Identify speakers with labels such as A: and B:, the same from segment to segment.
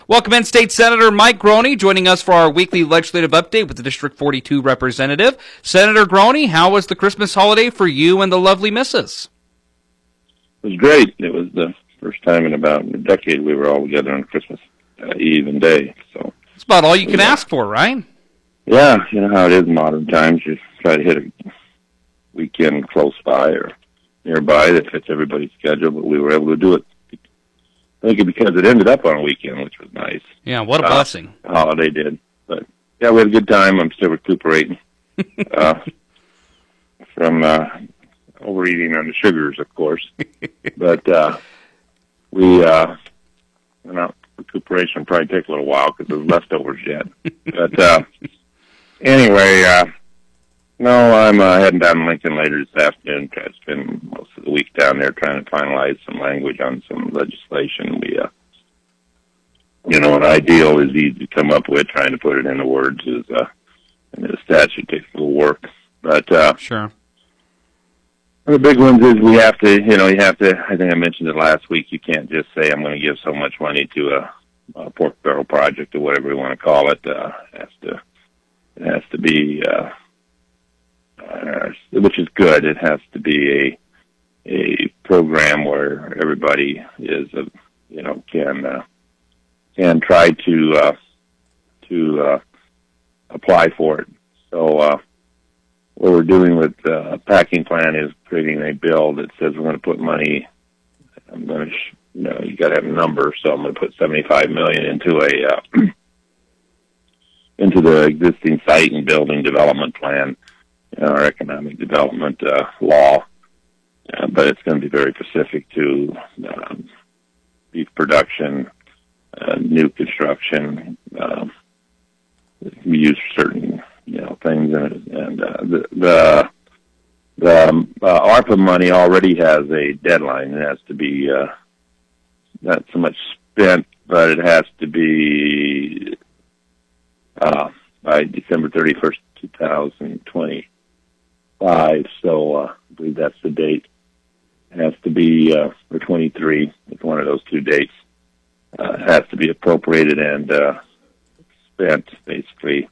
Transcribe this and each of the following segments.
A: Welcome in State Senator Mike Groene joining us for our weekly legislative update with the District 42 representative. Senator Groene, how was the Christmas holiday for you and the lovely missus?
B: It was great. It was the first time in about a decade we were all together on Christmas Eve and day. So
A: it's about all you can ask for, right?
B: Yeah, you know how it is in modern times. You try to hit a weekend close by or nearby that fits everybody's schedule, but we were able to do it. I think because it ended up on a weekend, which was nice.
A: Yeah, what a blessing.
B: The holiday did. But, yeah, we had a good time. I'm still recuperating from overeating on the sugars, of course. But we went out. Recuperation will probably take a little while because there's leftovers yet. But anyway, no, I'm heading down to Lincoln later this afternoon. Try to spend most of the week down there trying to finalize some language on some legislation. We, an ideal is easy to come up with. Trying to put it into words is, the statute takes a little work. But
A: sure.
B: One of the big ones is you have to, I think I mentioned it last week, you can't just say I'm going to give so much money to a pork barrel project or whatever you want to call it. It has to be, which is good. It has to be a program where everybody is, can try to apply for it. So, what we're doing with the packing plan is creating a bill that says we're going to put money. I'm going to, you got to have a number, so I'm going to put $75 million into the existing site and building development plan, our economic development law. But it's going to be very specific to beef production, new construction. We use certain things in it, and the ARPA money already has a deadline. It has to be not so much spent, but it has to be by December 31st, 2025. So I believe that's the date. It has to be for 23. It's one of those two dates. It has to be appropriated and spent, basically.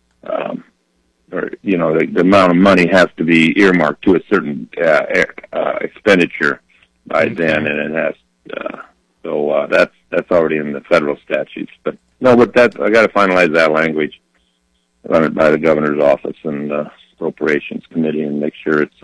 B: The amount of money has to be earmarked to a certain expenditure by then, and it has. That's already in the federal statutes. But I got to finalize that language, run it by the governor's office and the appropriations committee, and make sure it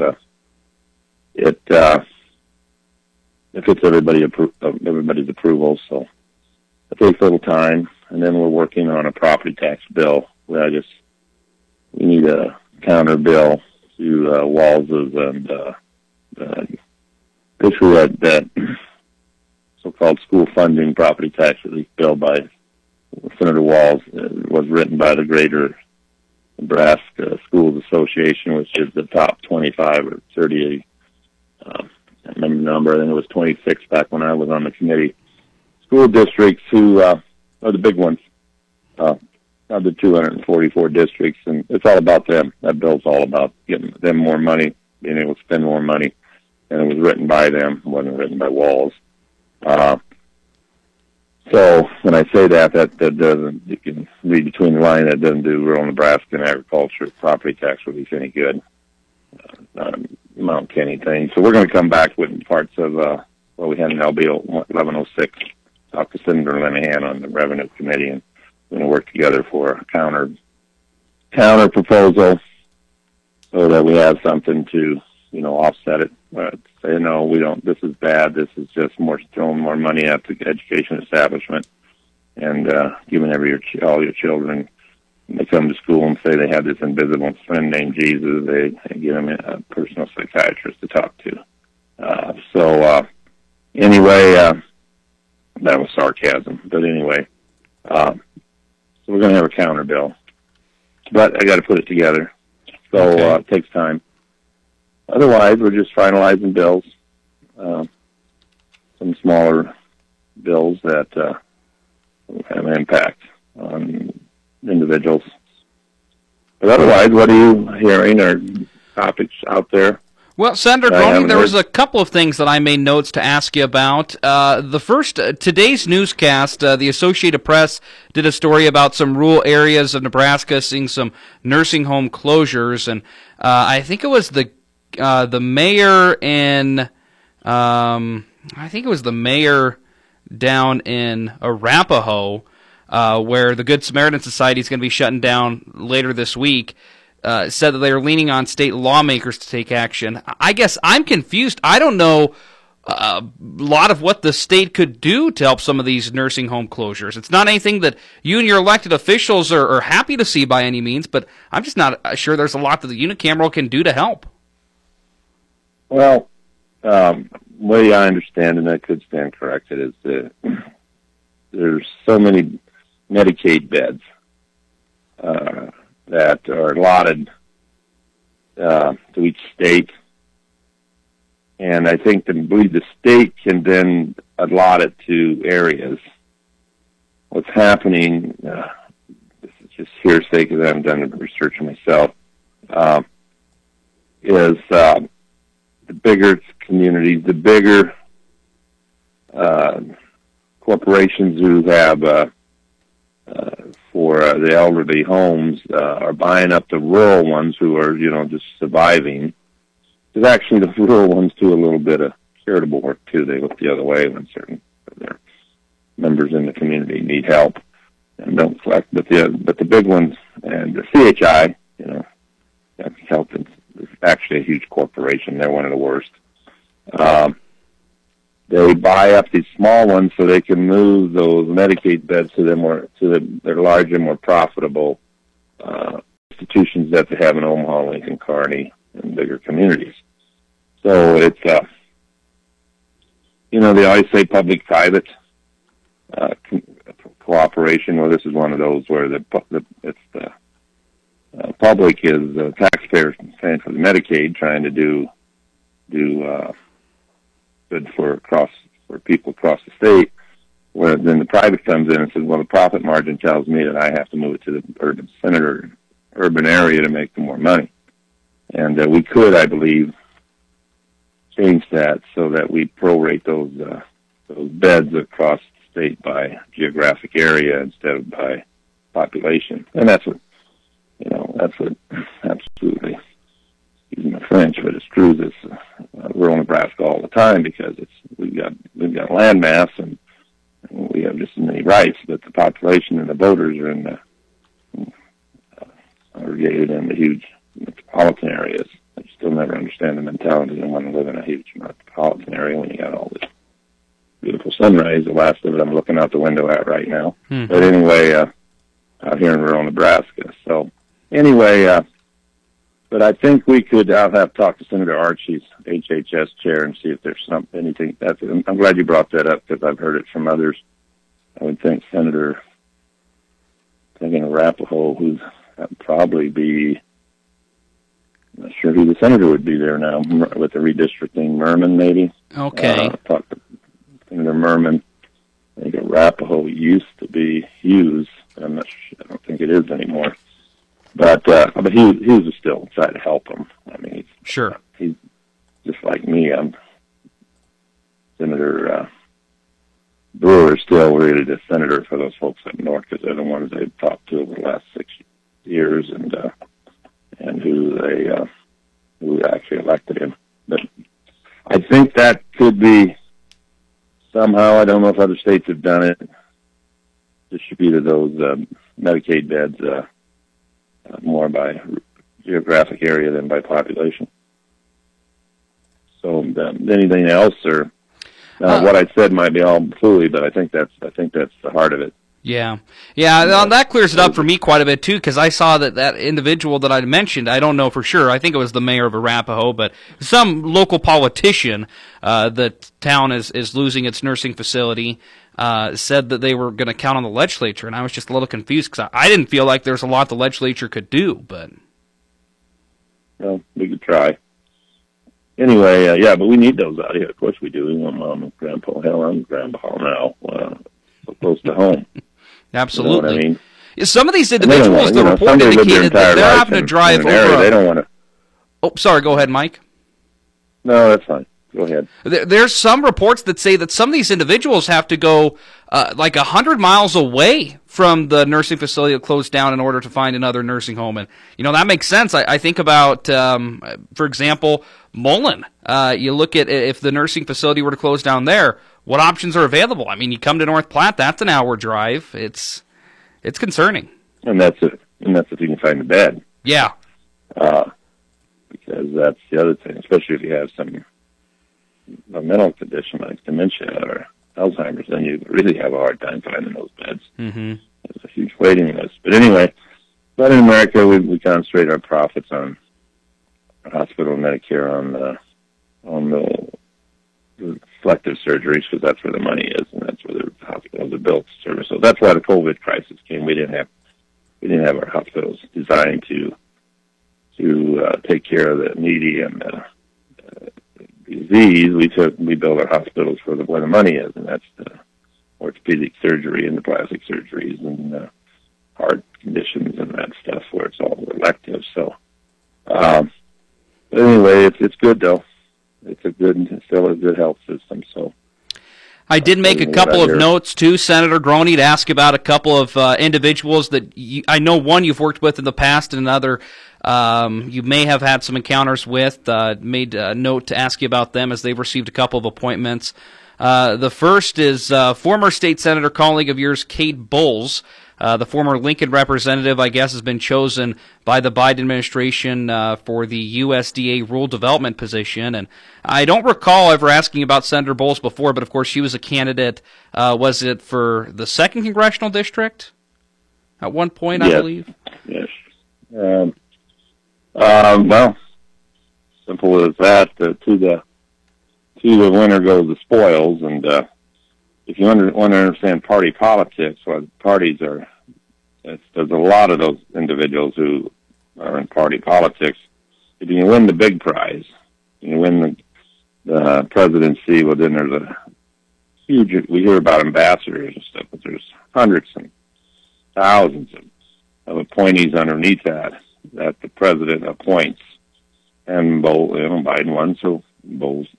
B: fits everybody's approval. So it takes a little time, and then we're working on a property tax bill. We need a counter bill to Walls's and basically that so-called school funding property tax relief bill by Senator Walls was written by the Greater Nebraska Schools Association, which is the top 25 or 30. I can't remember the number. I think it was 26 back when I was on the committee. School districts who are the big ones. Of the 244 districts, and it's all about them. That bill's all about getting them more money, being able to spend more money, and it was written by them. It wasn't written by Walls. So when I say that doesn't, you can read between the lines, that doesn't do rural Nebraska and agriculture property tax relief any good. Not a Mount Kenny thing. So we're going to come back with parts of what we had in LB 1106. Talk to Senator Linehan on the Revenue Committee, and we're going to work together for a counter proposal so that we have something to, offset it. Say, no, we don't, this is bad. This is just throwing more money at the education establishment and giving all your children, when they come to school and say they have this invisible friend named Jesus, they give them a personal psychiatrist to talk to. Anyway, that was sarcasm. But anyway, so we're going to have a counter bill, but I got to put it together, so it takes time. Otherwise, we're just finalizing bills, some smaller bills that have an impact on individuals. But otherwise, what are you hearing or topics out there?
A: Well, Senator Groening, there was a couple of things that I made notes to ask you about. The first, today's newscast, the Associated Press did a story about some rural areas of Nebraska seeing some nursing home closures, and I think it was the mayor in, I think it was the mayor down in Arapahoe, where the Good Samaritan Society is going to be shutting down later this week. Said that they are leaning on state lawmakers to take action. I guess I'm confused. I don't know a lot of what the state could do to help some of these nursing home closures. It's not anything that you and your elected officials are happy to see by any means, but I'm just not sure there's a lot that the unicameral can do to help.
B: Well, the way I understand, and I could stand corrected, is that there's so many Medicaid beds that are allotted to each state, and I believe the state can then allot it to areas. What's happening, this is just hearsay because I haven't done the research myself, is the bigger communities, the bigger corporations who have for the elderly homes are buying up the rural ones who are, just surviving. There's actually the rural ones do a little bit of charitable work too. They look the other way when certain of their members in the community need help and don't collect. But the big ones and the CHI, that's health. It's actually a huge corporation. They're one of the worst. They buy up these small ones so they can move those Medicaid beds to their larger, more profitable institutions that they have in Omaha, Lincoln, Kearney, and bigger communities. So it's, they always say public-private cooperation. Well, this is one of those where the public is the taxpayers paying for the Medicaid, trying to do good for people across the state, where then the private comes in and says, well, the profit margin tells me that I have to move it to the urban area to make more money. And we could, I believe, change that so that we prorate those beds across the state by geographic area instead of by population. And that's what absolutely, excuse my French, but it screws us rural Nebraska all the time, because we've got land mass and we have just as many rights, but the population and the voters are aggregated in the huge metropolitan areas. I still never understand the mentality of want to live in a huge metropolitan area when you got all this beautiful sunrise. The last of it I'm looking out the window at right now. Mm-hmm. But anyway, out here in rural Nebraska. So anyway, but I think I'll have to talk to Senator Archie's HHS chair and see if there's anything. I'm glad you brought that up, because I've heard it from others. I would think thinking Arapahoe, who's probably be, I'm not sure who the senator would be there now, with the redistricting, Merman maybe.
A: Okay.
B: Talk to Senator Merman. I think Arapahoe used to be Hughes. I'm not sure, I don't think it is anymore. But Hughes is still trying to help him. I mean, he's just like me. I'm Senator Brewer is still really the senator for those folks up north, because they're the ones they've talked to over the last 6 years, and who actually elected him. But I think that could be somehow. I don't know if other states have done it. Distributed those Medicaid beds more by geographic area than by population. So anything else, or what I said might be all fooey, but I think that's the heart of it.
A: Yeah. That clears it up for me quite a bit too, because I saw that individual that I mentioned. I don't know for sure. I think it was the mayor of Arapahoe, but some local politician. The town is losing its nursing facility. Said that they were going to count on the legislature, and I was just a little confused because I didn't feel like there's a lot the legislature could do. But
B: well, we could try. Anyway, but we need those out here. Of course we do. We want Mom and Grandpa. Hell, I'm Grandpa now. So close to home.
A: Absolutely.
B: You know what I mean?
A: Some of these individuals, the report indicated that they're having to drive over.
B: They don't want to.
A: Oh, sorry. Go ahead, Mike.
B: No, that's fine. Go ahead.
A: There's some reports that say that some of these individuals have to go like 100 miles away from the nursing facility that closed down in order to find another nursing home. And, that makes sense. I think about, for example, Mullen. You look at if the nursing facility were to close down there, what options are available? I mean, you come to North Platte, that's an hour drive. It's concerning.
B: And that's it. And that's if you can find a bed.
A: Yeah.
B: Because that's the other thing, especially if you have a mental condition like dementia or Alzheimer's, then you really have a hard time finding those beds.
A: Mm-hmm.
B: There's a huge waiting list. But anyway, in America, we concentrate our profits on hospital and Medicare, on the selective surgeries, because that's where the money is, and that's where the hospitals are built to service. So that's why the COVID crisis came. We didn't have our hospitals designed to take care of the needy and disease. We build our hospitals for where the money is, and that's the orthopedic surgery and the plastic surgeries and heart conditions and that stuff where it's all elective. So, but anyway, it's good though. It's still a good health system. So.
A: I did make a couple of notes, too, Senator Groney, to ask about a couple of individuals that I know one you've worked with in the past and another you may have had some encounters with. Made a note to ask you about them as they've received a couple of appointments. The first is former state senator colleague of yours, Kate Bowles. The former Lincoln representative, I guess, has been chosen by the Biden administration for the USDA rural development position. And I don't recall ever asking about Senator Bowles before, but of course she was a candidate. Was it for the 2nd Congressional District at one point, I believe?
B: Yes. Well, simple as that. To the winner goes the spoils, and if you want to understand party politics, well, parties are. There's a lot of those individuals who are in party politics. If you win the big prize, you win the presidency, well, then there's a huge. We hear about ambassadors and stuff, but there's hundreds and thousands of appointees underneath that the president appoints. And Biden won, so Bowles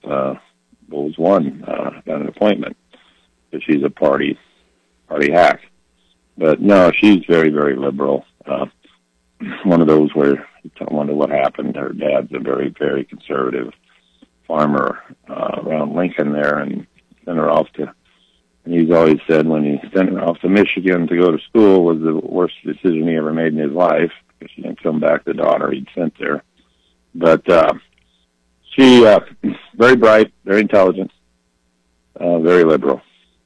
B: won, got an appointment. But she's a party hack. But no, she's very, very liberal. One of those where you wonder what happened. Her dad's a very, very conservative farmer around Lincoln there, and sent her off to. And he's always said when he sent her off to Michigan to go to school was the worst decision he ever made in his life, because she didn't come back the daughter he'd sent there. But she very bright, very intelligent, very liberal.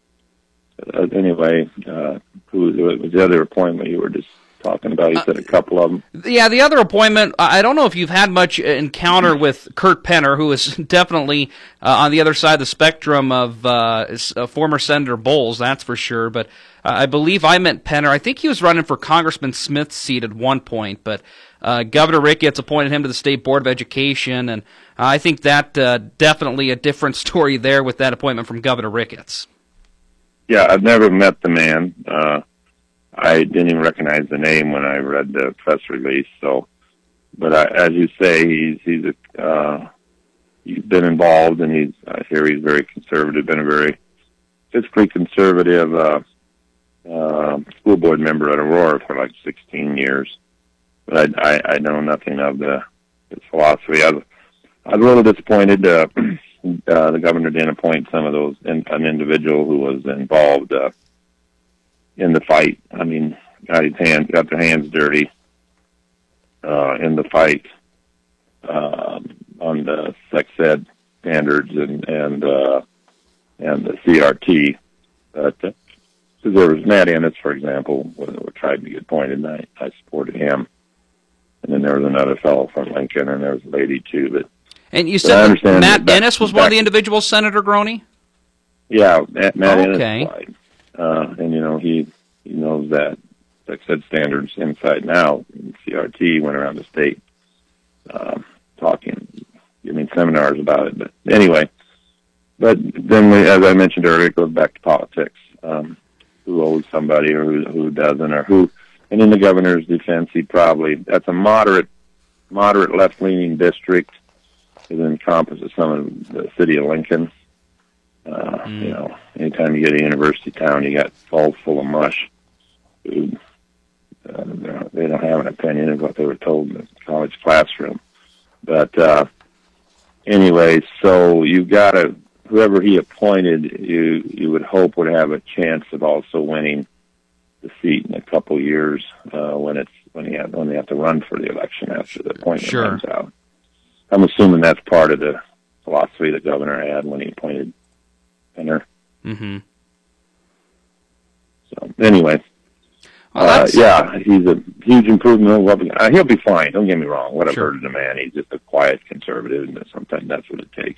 B: Anyway, who was the other appointment you were just talking about? You said a couple of them. Yeah,
A: the other appointment, I don't know if you've had much encounter with Kurt Penner, who is definitely on the other side of the spectrum of former Senator Bowles, that's for sure. But I believe I met Penner. I think he was running for Congressman Smith's seat at one point, but Governor Ricketts appointed him to the State Board of Education, and I think that definitely a different story there with that appointment from Governor Ricketts.
B: Yeah, I've never met the man. I didn't even recognize the name when I read the press release. So, but as you say, he's been involved, and I hear he's very conservative. Been a very fiscally conservative school board member at Aurora for like 16 years. But I know nothing of his philosophy. I was a little disappointed. The governor didn't appoint some of those, an individual who was involved in the fight. I mean, got their hands dirty in the fight on the sex ed standards and the CRT. But there was Matt Ennis, for example, who tried to get appointed, and I supported him. And then there was another fellow from Lincoln, and there was a lady too. But
A: and you said that Matt Ennis was one of the individuals, Senator Groney?
B: Yeah, Matt Ennis applied. And, he knows that sex ed standards inside and out. And CRT went around the state giving seminars about it. But anyway, but then, as I mentioned earlier, it goes back to politics. Who owes somebody or who doesn't, or who. And in the governor's defense, that's a moderate left-leaning district. it encompasses some of the city of Lincoln. You know, anytime you get a university town, you got falls full of mush. Food. They don't have an opinion of what they were told in the college classroom. But anyway, so you got to, whoever he appointed, you would hope would have a chance of also winning the seat in a couple years when they have to run for the election after the appointment runs out. I'm assuming that's part of the philosophy the governor had when he appointed Penner.
A: Mm-hmm.
B: So anyway, yeah, he's a huge improvement. He'll be fine. Don't get me wrong. What I've heard of the man, he's just a quiet conservative, and sometimes that's what it takes.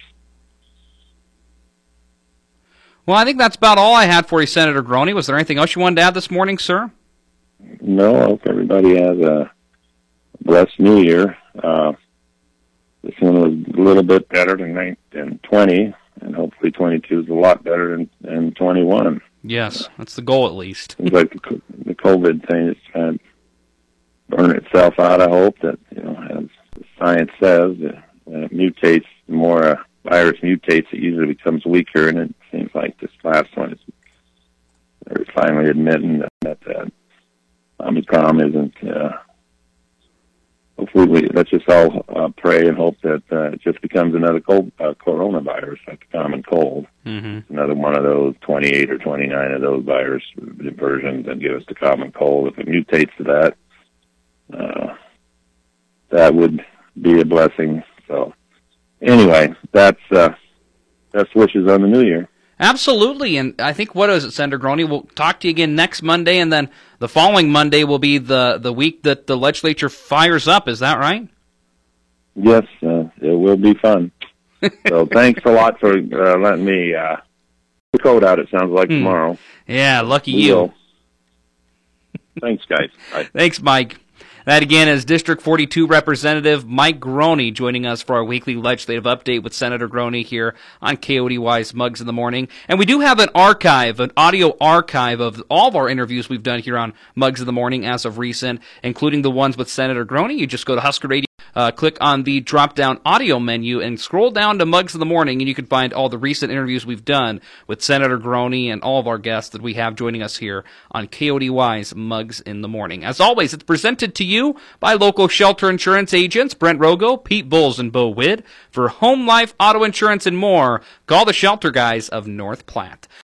A: Well, I think that's about all I had for you, Senator Groene. Was there anything else you wanted to add this morning, sir?
B: No, I hope everybody has a blessed New Year. This one was a little bit better than 20, and hopefully 22 is a lot better than 21.
A: Yes, that's the goal at least.
B: Seems like the COVID thing is kind of burning itself out. I hope that, you know, as the science says, when it mutates, the more a virus mutates, it usually becomes weaker, and it seems like this last one is they're finally admitting that Omicron isn't. Hopefully, let's just all pray and hope that it just becomes another coronavirus, like the common cold.
A: Mm-hmm.
B: Another one of those 28 or 29 of those virus versions that give us the common cold. If it mutates to that, that would be a blessing. So, anyway, that's best wishes on the new year.
A: Absolutely, and I think, what is it, Senator Groene? We'll talk to you again next Monday, and then the following Monday will be the week that the legislature fires up. Is that right?
B: Yes, it will be fun. So thanks a lot for letting me the code out, it sounds like, tomorrow.
A: Yeah, lucky you.
B: Thanks, guys. Bye.
A: Thanks, Mike. That, again, is District 42 Representative Mike Groene joining us for our weekly legislative update with Senator Groene here on KODY's Mugs in the Morning. And we do have an audio archive of all of our interviews we've done here on Mugs in the Morning as of recent, including the ones with Senator Groene. You just go to Husker Radio, click on the drop-down audio menu, and scroll down to Mugs in the Morning, and you can find all the recent interviews we've done with Senator Groene and all of our guests that we have joining us here on KODY's Mugs in the Morning. As always, it's presented to you by local shelter insurance agents Brent Rogo, Pete Bowles, and Bo Widd. For home, life, auto insurance, and more, call the shelter guys of North Platte.